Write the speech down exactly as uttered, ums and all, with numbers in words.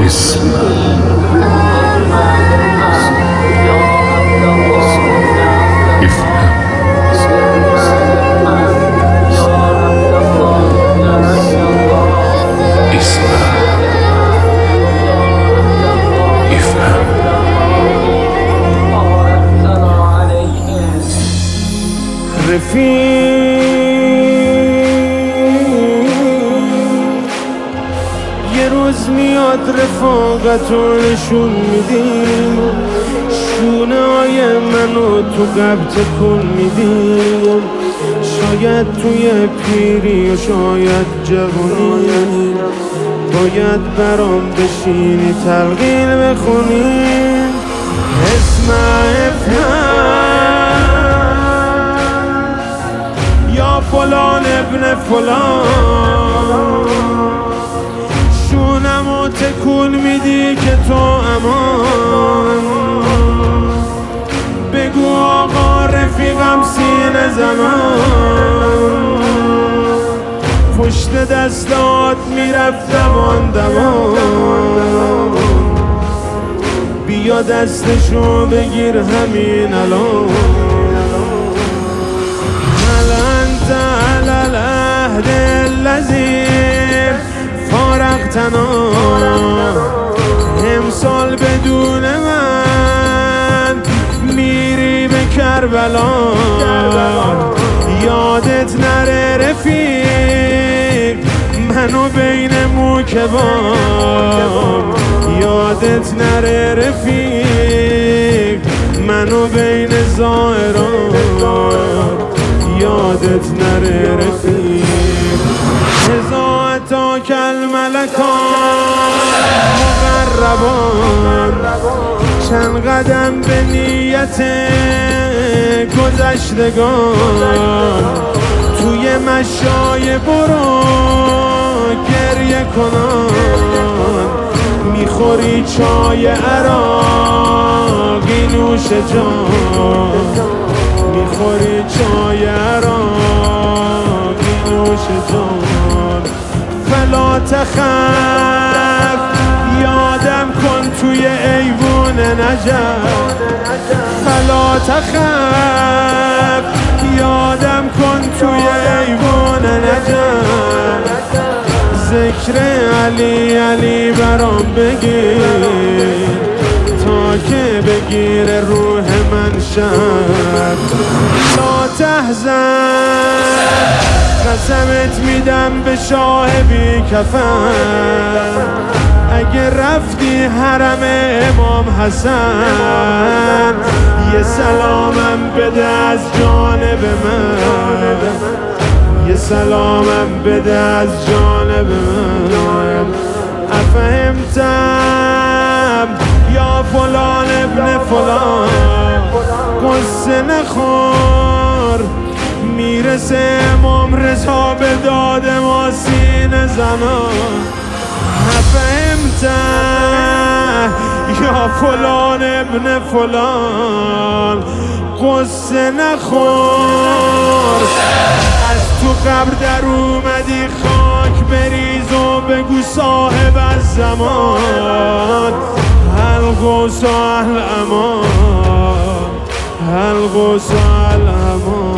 یه روز میاد رفاقتو نشون میدیم، شونه های منو تو قبط کن میدیم. شاید توی پیری و شاید جوانی باید برام بشینی تلقین بخونی. اسمع یا فلان ابن فلان، شونمو تکون میدی که تو امان. بگو آقا رفیقم سینه زمان، پشت دستات میرفتم آن دمان. بیا دستشو بگیر همین الان. على العهد الذي فارقتنا، امسال بدون من میری به کربلا. یادت نره رفیق منو بین موکبام، یادت نره رفیق منو بین زائران، یادت نره رفیق. هزاعتا کالملکان مقربان، چند قدم به نیت گذشتگان. توی مشای برو گریه کنان، میخوری چای عراقی نوش جان، میخوری چای عراقی نوش جان. فلا تخف یادم کن توی ایوون نجف، فلا تخف یادم کن توی ایوون نجف. ذکر علی علی برام بگیر تا که بگیر روح من شب. لا تحزن قسمت میدم به شاه بی کفن، اگه رفتی حرم امام حسن یه سلامم بده از جانب من، یه سلامم بده از جانب من. افهمتم یا فلان ابن فلان، قصه نخور میرسه امام رضا به داد ما سینه زنان. افهمتم یا فلان ابن فلان، قصه نخور از تو قبر در اومدی خاک بریز و بگو صاحب از زمان. القدس الامان، القدس الامان.